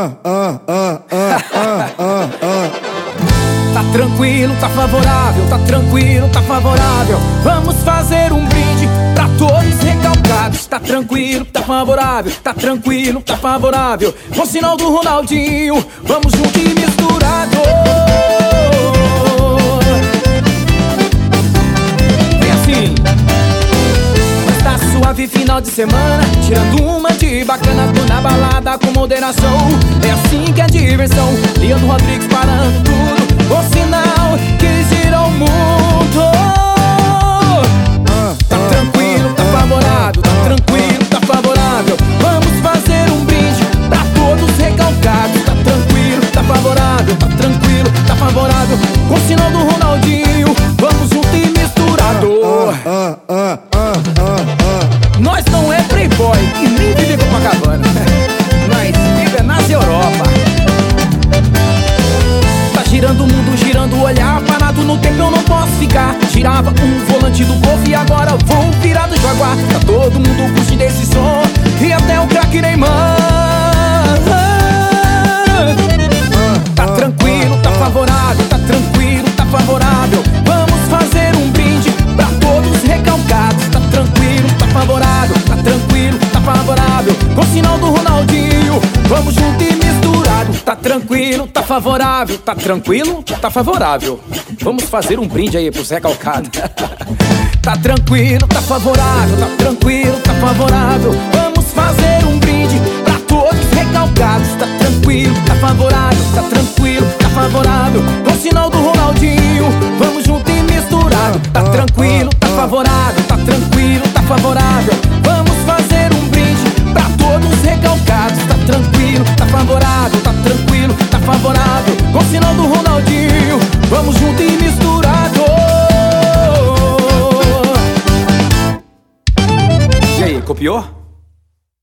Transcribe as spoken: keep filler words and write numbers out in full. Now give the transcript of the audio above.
ah, ah, ah, ah, ah, ah, ah. Tá tranquilo, tá favorável, tá tranquilo, tá favorável. Vamos fazer um brinde pra todos recalcados. Tá tranquilo, tá favorável, tá tranquilo, tá favorável. Com sinal do Ronaldinho, vamos junto e misturado. Vem assim. Mas tá suave final de semana, tirando uma de bacana. Tô na balada com moderação, é assim que é diversão. Leandro Rodrigues parando tudo, o sinal que gira o mundo. Tá tranquilo, tá favorável, tá tranquilo, tá favorável. Vamos fazer um brinde pra todos recalcados. Tá tranquilo, tá favorável, tá tranquilo, tá favorável. Com o sinal do Ronaldinho, vamos junto e misturado. Ah, ah, ah, ah, ah. Nós não é playboy e nem vive Copacabana. Nós vive nas Europa. Girando o mundo, girando o olhar, parado no tempo eu não posso ficar. Girava um volante do Golf e agora vou virar do Jaguar. Tá todo mundo curtindo esse som e até o craque Neymar. Tá tranquilo, tá favorável, tá tranquilo, tá favorável. Vamos fazer um brinde pra todos recalcados. Tá tranquilo, tá favorável, tá tranquilo, tá favorável. Com o sinal do Ronaldinho, vamos junto e misturado. Tá tranquilo, tá favorável, tá tranquilo, tá favorável. Vamos fazer um brinde aí pros recalcados. Tá tranquilo, tá favorável, tá tranquilo, tá favorável. Vamos fazer um brinde pra todos recalcados. Tá tranquilo, tá favorável, tá tranquilo, tá favorável. Com o sinal do Ronaldinho, vamos junto e misturado. Tá tranquilo, tá favorável, tá tranquilo, tá favorável. Vamos fazer um brinde pra todos recalcados. Tá tranquilo, tá favorável, tá tranquilo, tá favorável. Com o sinal do Ronaldinho, vamos junto e misturado. E aí, copiou?